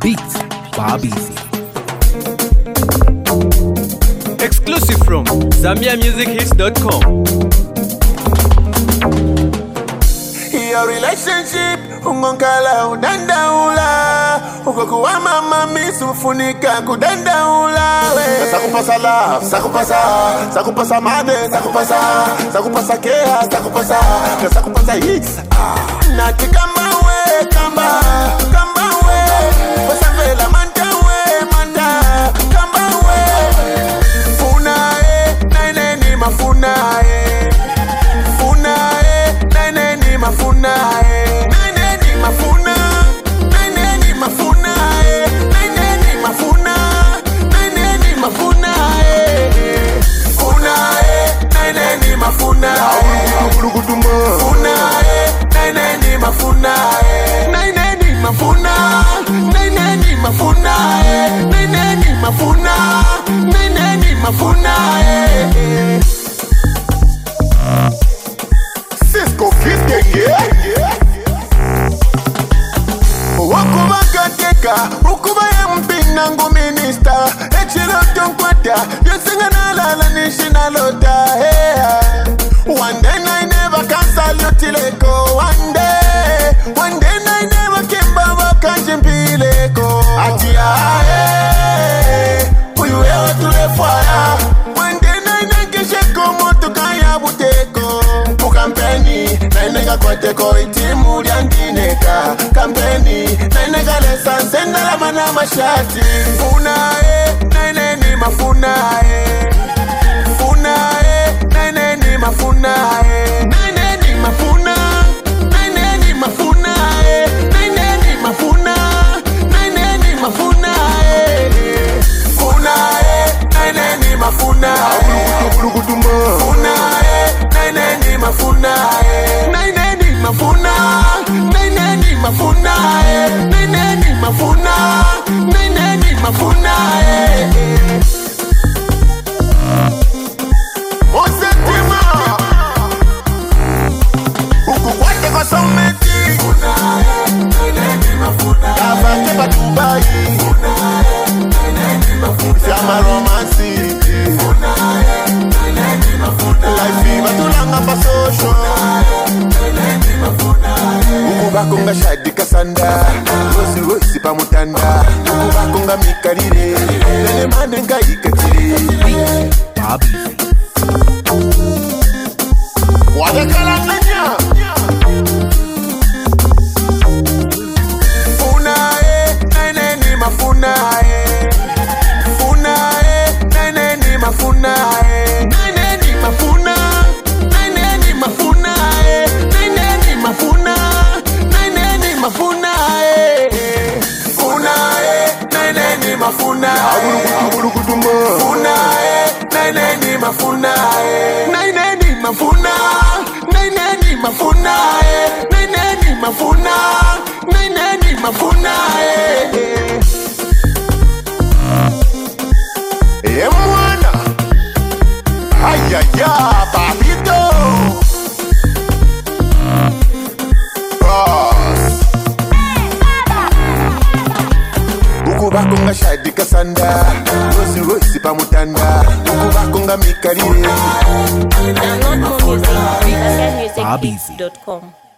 Beats Babisi. Exclusive from ZambiaMusicHits.com. Your relationship ungonkala udandaula ukokuwa mama misufunika kudandaula sakupasa love sakupasa made sakupasa care sakupasa hits nati kama we kamba we pasavela manta kamba we funa nene mafuna Cisco Kid wakubakateka ukuba yampina ngu minister echirokyo nkwata yosinga nalala nishinalota one day I never cancel you tileko one day I never kimba wakanjimpileko atia uyuewa tulefwaya one day I nekesheko moto kaya buteko ukampeni naineka kwateko itimu liandineka kampeni naineka lesa nsendala mana mashati funa naineni mafuna funa naineni mafuna naineni mafuna naineni mafuna naineni mafuna naineni mafuna funa naineni mafuna funa naineni mafuna naineni mafuna naineni mafuna naineni mafuna naineni mafuna Osetima ukukwate kwa someti funa naineni mafuna kafate pa Dubai funa naineni mafuna sama romansi funa naineni mafuna life batulanga pa social naineni mafuna ukubakonga shadika sanda rosi pa mutanda ukubakonga mikarire nene manenga ikatire Beats Babisi. wadakala nanya funa naineni mafuna funa naineni mafuna naineni mafuna naineni mafuna naineni mafuna naineni mafuna funa naineni mafuna funa naineni mafuna naineni mafuna naineni mafuna naineni mafuna naineni mafuna mwana ayaya babito ukubakonga shadika sanda rosi pa mutanda ukubakonga mikarire Download more music at ZambiaMusicHits.com.